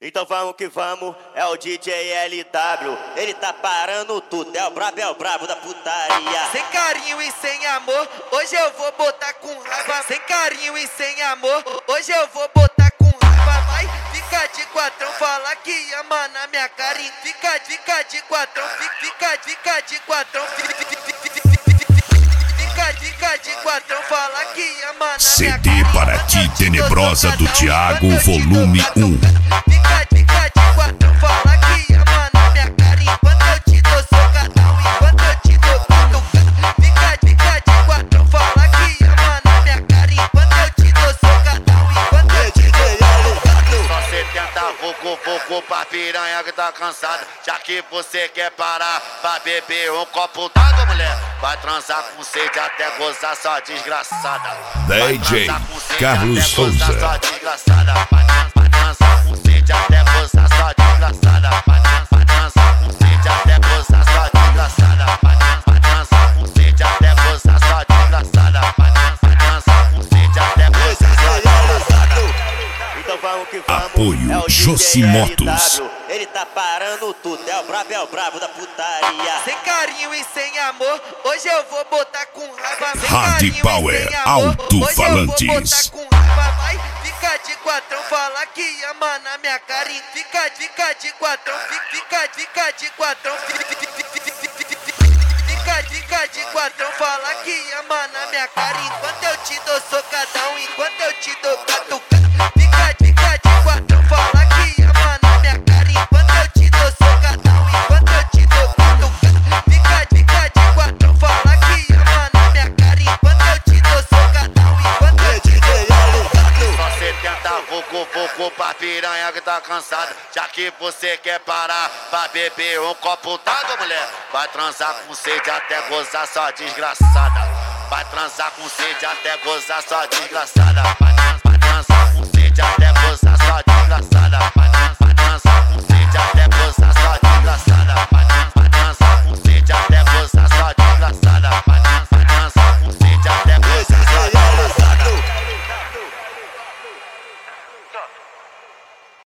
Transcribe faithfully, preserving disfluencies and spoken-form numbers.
Então vamos que vamos, é o D J L W. Ele tá parando tudo, é o brabo, é o brabo da putaria. Sem carinho e sem amor, hoje eu vou botar com raiva. Sem carinho e sem amor, hoje eu vou botar com raiva. Vai, fica de quatrão, fala que ama na minha cara. E fica, fica de quatrão, fica, fica de quatrão. Fica, fica de quatrão, fala que ama na minha cara. C D para ti, Tenebrosa do Thiago, volume um. Fica, fica de quatrão, fala que ama na minha cara. Enquanto eu te dou socadão, enquanto eu te dou cutucada. Fica, fica de quatrão, fala que ama na minha cara. Enquanto eu te dou socadão, enquanto eu te dou cutucada. Só setenta vucu, vucu pra piranha que tá cansada. Já que você quer parar pra beber um copo d'água, mulher, vai transar com sede até gozar, sua desgraçada. D J Carlos Souza. Sua desgraçada. Vai transar com sede até gozar, sua desgraçada. Vai transar com sede até gozar, sua desgraçada. Vai transar com sede até gozar, sua desgraçada. Vai transar com sede até gozar, sua desgraçada. Então vamos que vamos, Apoio é o Jossi D J L Motos. W. Ele tá parando tudo, é o brabo, é o brabo da putaria. Sem carinho e sem amor, hoje eu vou botar com raiva. Sem Hard carinho e Power sem amor, Alto-Falantes. hoje eu vou botar com raiva. Vai, fica de quatrão, fala que ama na minha cara. E fica, fica de quatrão, fica, fica de quatrão. Fica, fica de quatrão, fala que ama na minha cara. Enquanto eu te dou socadão, enquanto eu te dou catucada. Fica, fica de quatrão, fala que ama na minha cara. Enquanto eu te dou socadão, enquanto eu te dou catucada. Fica, fica de quatrão, fala que ama na minha cara. Enquanto eu te dou socadão, enquanto eu te dou catucada. Só setenta vucu, vucu pra piranha que tá cansada. Já que você quer parar pra beber um copo d'água, mulher, vai transar com sede até gozar, sua desgraçada. Vai transar com sede até gozar, sua desgraçada. Vai transar com sede até gozar, sua desgraçada.